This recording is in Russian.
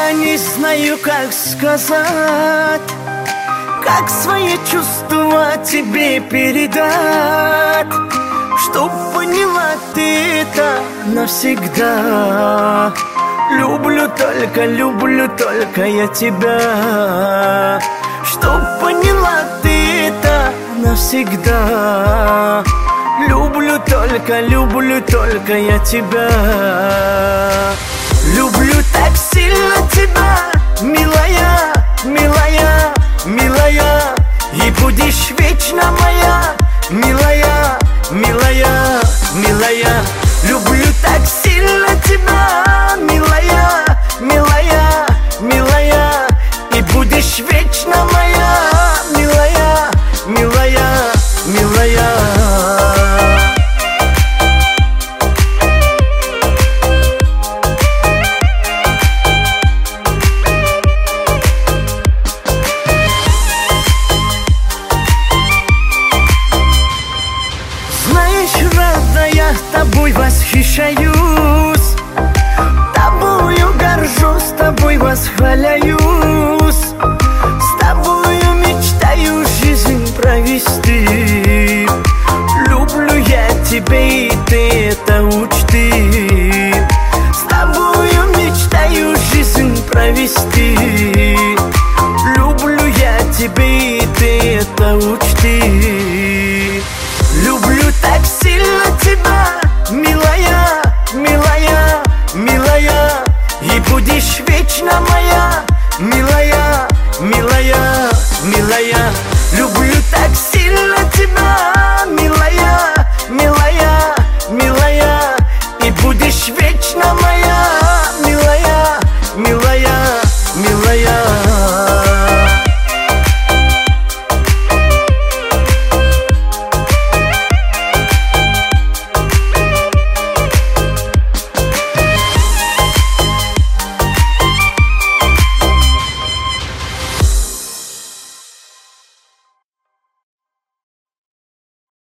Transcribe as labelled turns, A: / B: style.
A: Я не знаю, как сказать, как свои чувства тебе передать, чтоб поняла ты это навсегда. Люблю только я тебя, чтоб поняла ты это навсегда. Люблю только я тебя. Люблю так сильно тебя, милая, милая, милая, и будешь вечно моя, милая, милая, милая. Люблю так сильно тебя, милая, милая, милая, и будешь вечно моя, милая, милая, милая. Я тобой восхищаюсь, тобою горжусь, тобой восхваляюсь, с тобою мечтаю жизнь провести. Люблю я тебя, и ты это учти. С тобою мечтаю жизнь провести. Люблю я тебя, и ты это учти. Люблю так сильно тебя, милая, милая, милая, и будешь вечно моя, милая, милая, милая. Люблю так сильно тебя,